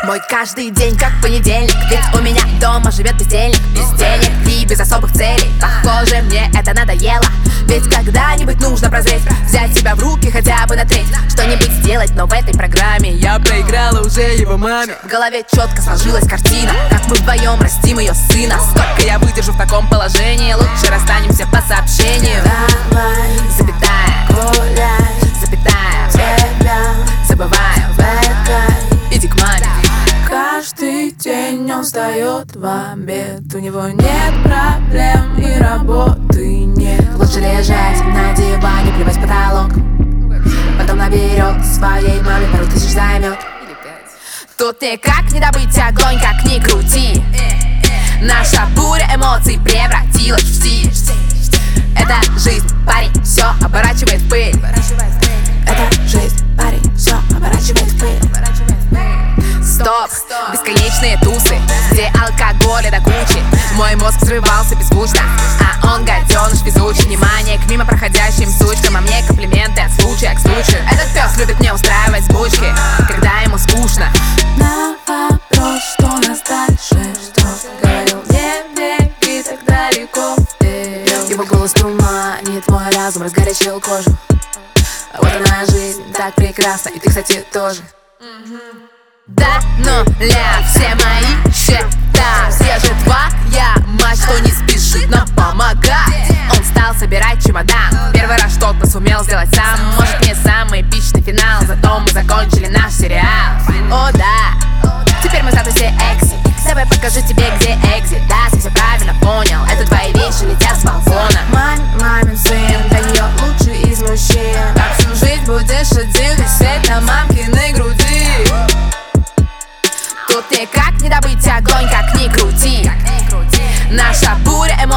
Мой каждый день как понедельник, ведь у меня дома живет бездельник. Без денег и без особых целей. Похоже, мне это надоело. Ведь когда-нибудь нужно прозреть, взять себя в руки хотя бы на треть, что-нибудь сделать, но в этой программе я проиграла уже его маме. В голове четко сложилась картина, как мы вдвоем растим ее сына. Сколько я выдержу в таком положении, лучше расстанемся по сообщению. Давай, запятая, гуляй, запятая, тебя забываю, иди к маме. Каждый день он встает в обед, у него нет проблем и работы нет. Лучше лежать на диване, плевать в потолок, потом наберет своей маме пару тысяч займет. Тут никак не добыть огонь, как ни крути. Наша буря эмоций превратилась в стиль. Это жизнь, парень, все оборачивает в пыль. Это жизнь, парень, все оборачивает в пыль. Стоп, бесконечные тусы, где алкоголя до кучи. Мой мозг взрывался беззвучно, а он гаденыш везучий. Внимание к мимо проходящим сучкам, а мне комплименты от случая к случаю. Этот пес любит мне устраивать сбучки, когда ему скучно. На вопрос, что нас дальше ждет, говорил: не беги так далеко вперед. Его голос туманит мой разум, разгорячил кожу. Вот она жизнь, так прекрасна, и ты, кстати, тоже. До нуля все мои счета, все же твоя мать, что не спешит нам помогать. Он стал собирать чемодан, первый раз что-то сумел сделать сам. Может, не самый эпичный финал, зато мы закончили наш сериал. О да, теперь мы в статусе экси. Давай покажу тебе, где экзит. Да, ты все правильно понял, это твои вещи летят с балкона. Мамин сын, для нее лучший из мужчин. Так всю жизнь будешь один, висеть на мамкиной груди. Тут никак не добыть огонь, как ни крути. Наша буря